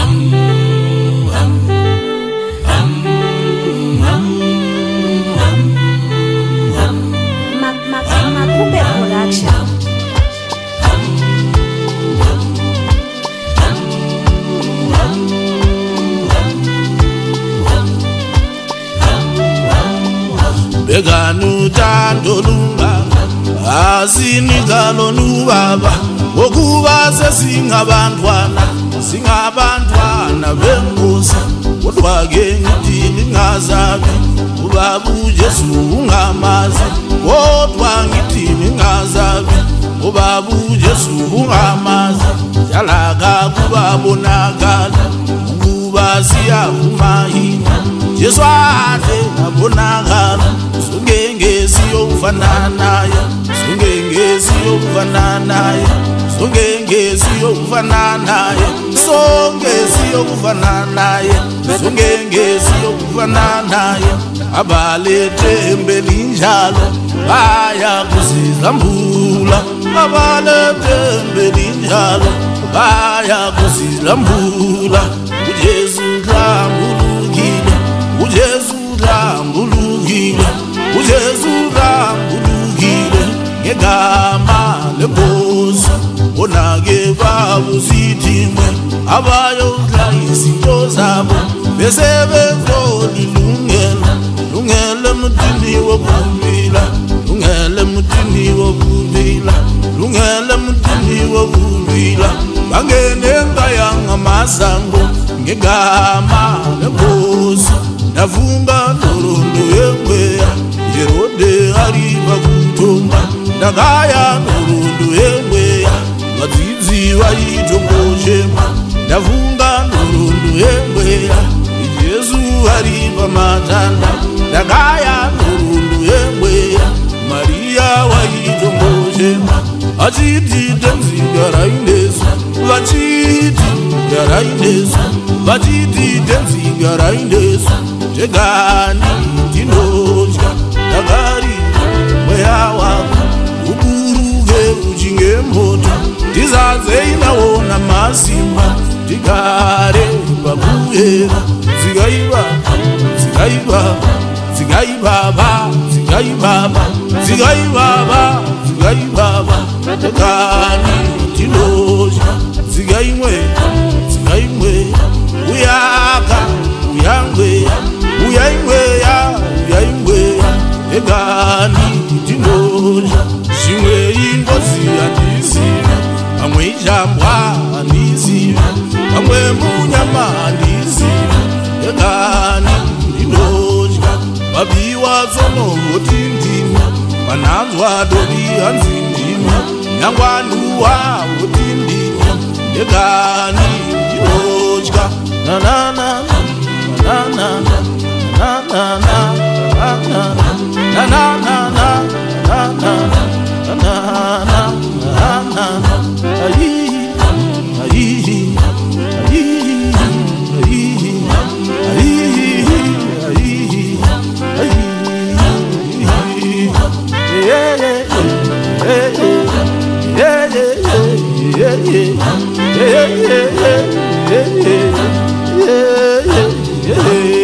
Makube Production. Beganu tandolunga asinikalo nubaba okuba singabantwana benkosi kodwa ke ngithi ningazabi ubabu Jesu ungamazi kodwa ngithi ningazabi ubabu Jesu ungamazi yalaka kubabonakala ukuba siyavuma yini Jesu ade abonakala sungengezi yokufana naye sungengezi yokufana naye sungengezi yokufana naye songezi yokufana naye sungengezi yokufana naye abalethe embelinjalo baya kuzilambula abalethe embelinjalo baya kuzilambula uJesu lambulukile uJesu lambulukile uJesu lambulukile ngegama lenkosi onake babusithimwe abayodla izinto zabo bese bezolilungela lungele mutini wokuphila lungele mutini wokuphila lungele mutini wokuphila bangene ngayanga masango ngegama lenkosi ndafunga norondo yengweya Herode ariba kutomba ndakaya norondo yengweya vadzidzi vaitongochema ndafunga norondo yengweya Jesu ariba matanda ndakaya norondo yengweya Maria vaitongochema achiti tenzigaraindesu vachiti garaindesu vachiti tenzigaraindesu tegani tinodya dagari mweya wako uburuke uchinge moto tizanze inaona masimba tigare babuyera zigaiba zigaiba zigaibaba zigaibaba zigaibaba zigaibaba tegani tinodya zigaimwe zigaimwe uyaka uyangwe uyaingweya uyaingweya egani tinodya shimwe ingozi andizive pamwe ijambwa andizive pamwe munyama andizive egani tinodya babiwa zonongoti ndimi vananzwa dori hanzi ndimi nyangwanuwa oti ndimi egani tinodya nanana na na na na na na na na na yeah.